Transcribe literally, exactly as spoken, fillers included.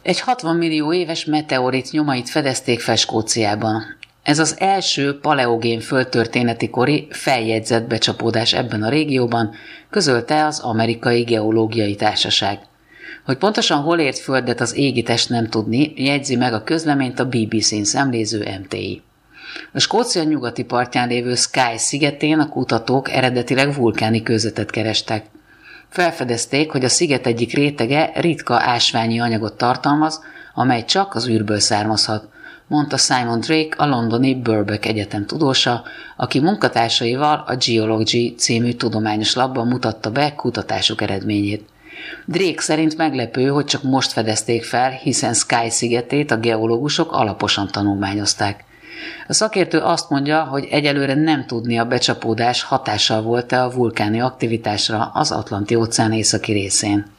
Egy hatvan millió éves meteorit nyomait fedezték fel Skóciában. Ez az első paleogén földtörténeti kori feljegyzett becsapódás ebben a régióban, közölte az Amerikai Geológiai Társaság. Hogy pontosan hol ért földet az égitest nem tudni, jegyzi meg a közleményt a bé bé cén szemléző em té i. A Skócia nyugati partján lévő Skye szigetén a kutatók eredetileg vulkáni kőzetet kerestek. Felfedezték, hogy a sziget egyik rétege ritka ásványi anyagot tartalmaz, amely csak az űrből származhat, mondta Simon Drake, a londoni Birkbeck Egyetem tudósa, aki munkatársaival a Geology című tudományos lapban mutatta be kutatásuk eredményét. Drake szerint meglepő, hogy csak most fedezték fel, hiszen Skye szigetét a geológusok alaposan tanulmányozták. A szakértő azt mondja, hogy egyelőre nem tudni, a becsapódás hatással volt-e a vulkáni aktivitásra az Atlanti-óceán északi részén.